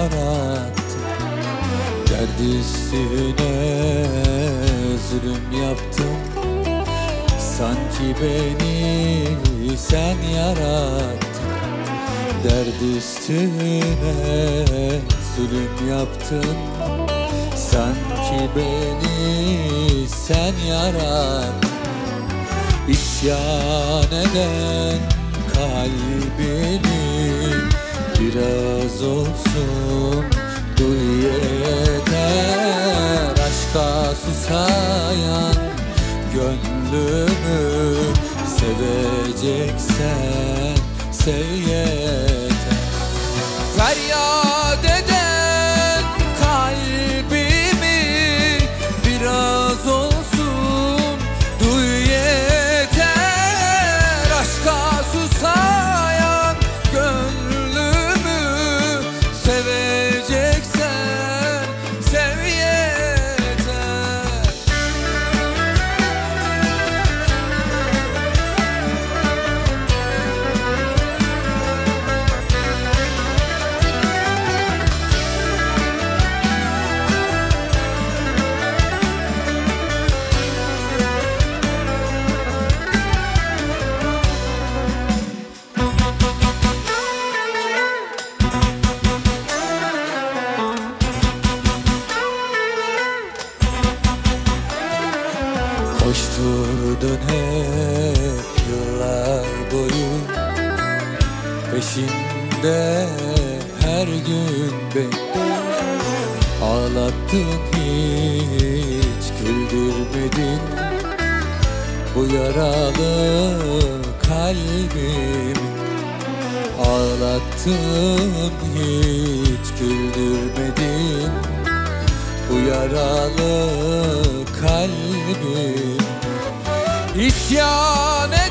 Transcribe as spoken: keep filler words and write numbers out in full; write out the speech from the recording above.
yarattın. Derd üstüne zulüm yaptın. Sanki beni sen yarattın. Derd üstüne zulüm yaptın. Sanki beni sen yarattın. İsyan eden kalbini biraz olsun duy yeter. Aşka susayan gönlümü seveceksen sev yeter. Feryat eden kalbimi biraz olsun duy yeter. Aşka susayan gönlümü seveceksen sev yeter. Koşturdun hep yıllar boyu, peşinde her gün beni. Ağlattın hiç güldürmedin bu yaralı kalbimi. Ağlattın hiç güldürmedin bu yaralı kalbim. İsyan